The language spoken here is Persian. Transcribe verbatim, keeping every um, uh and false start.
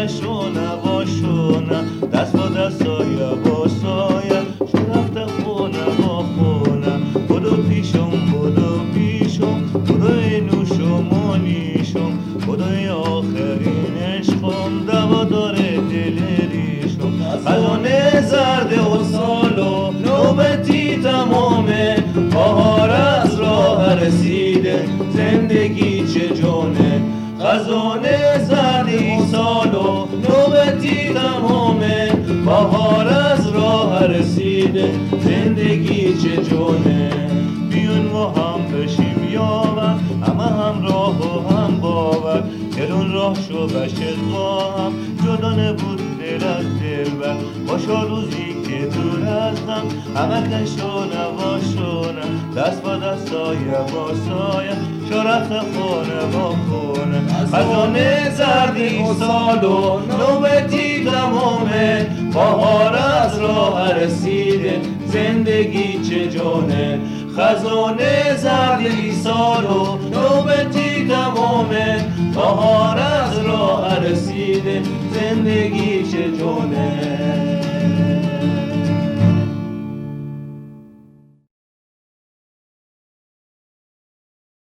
کش و نواشونه دست با دست سایه با سایه شو رفته خونه با خونه بدو پیشم بدو پیشم بدو اینوش و مانیشم بدو آخرین عشقم دوا داره دل ریشم خزانه زرد و سال و نوبتی تمامه بهار از راه رسیده زندگی چه جونه خزانه زرد و سال و نوبتی تمامه بهار از راه رسیده زندگی چه جونه بیون و هم بشیم یاور همه هم راه و هم باور دلون راه شو بشه با هم جدا نبود دل از دل بر باشا روزی که دور از هم همه کش و نواشونه دست با دست سایه با سایه شرف خونه با خونه خزانه زردی سال و نوبتی تمامه بهار از راه رسیده زندگی چه جونه خزانه زردی سال و نوبتی تمامه بهار از راه رسیده زندگی چه جونه